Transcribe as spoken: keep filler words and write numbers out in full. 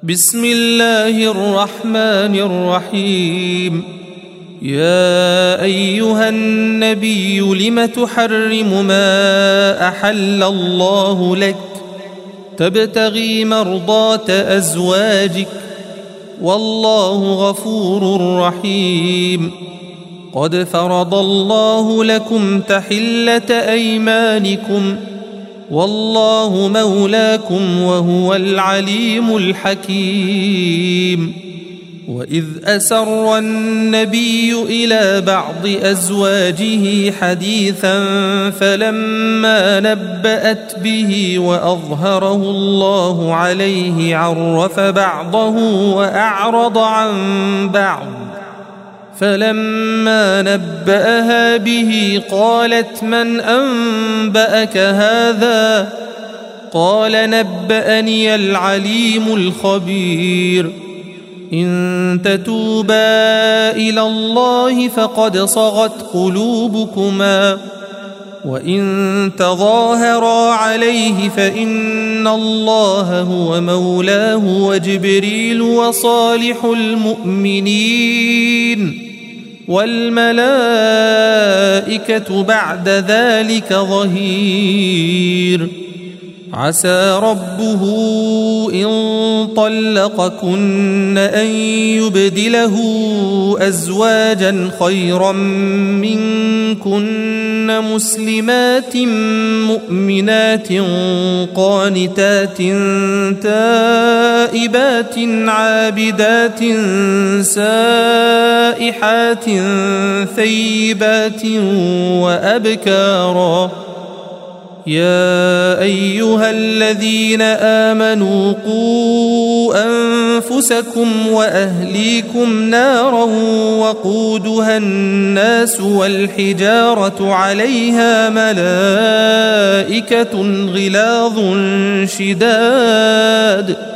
بسم الله الرحمن الرحيم. يا أيها النبي لم تحرم ما أحل الله لك تبتغي مرضات أزواجك والله غفور رحيم. قد فرض الله لكم تحلة أيمانكم والله مولاكم وهو العليم الحكيم. وإذ أسر النبي إلى بعض أزواجه حديثا فلما نبأت به وأظهره الله عليه عرف بعضه وأعرض عن بعض، فلما نبأها به قالت من أنبأك هذا؟ قال نبأني العليم الخبير. إن تتوبا إلى الله فقد صغت قلوبكما وإن تظاهرا عليه فإن الله هو مولاه وجبريل وصالح المؤمنين والملائكة بعد ذلك ظهير. عسى ربه إن طلقكن أن يبدله أزواجا خيرا منكن مسلمات مؤمنات قانتات تائبات عابدات سائحات ثيبات وأبكارا. يا أيها الذين آمنوا قوا أنفسكم وأهليكم نارا وقودها الناس والحجارة عليها ملائكة غلاظ شداد